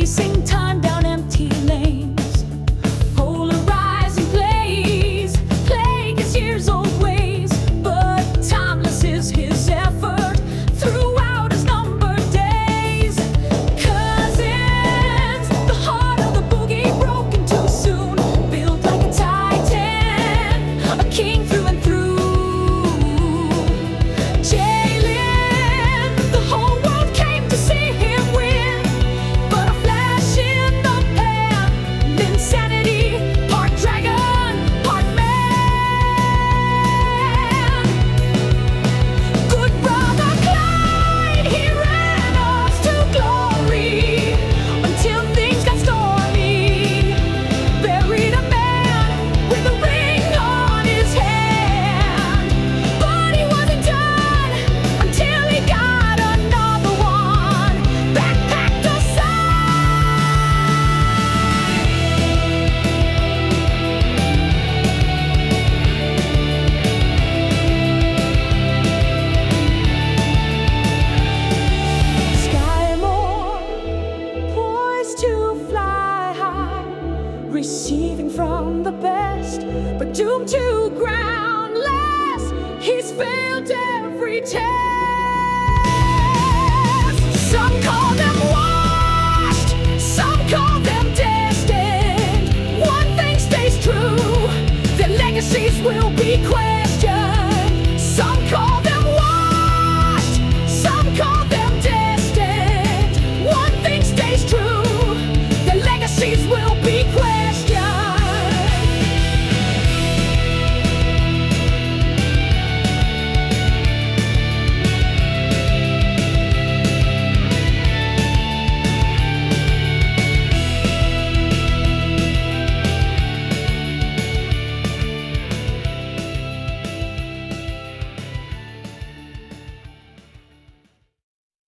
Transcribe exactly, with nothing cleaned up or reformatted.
racing time down empty lanes, polarizing plays, plague his years old ways, but timeless is his effort throughout his numbered days. Cousins, the heart of the boogie broken too soon, built like a titan, a king through and through. Jalen, the whole world came to see him win, but a flash in the pan, insanity, part dragon, part man. Good brother Clyde, he ran us to glory until things got stormy. Buried a man with a ring on his hand, but he wasn't done until he got another one backpacked Skymore, poised to fly high, receiving from the best, but doomed to groundless. He's failed every test. Some call them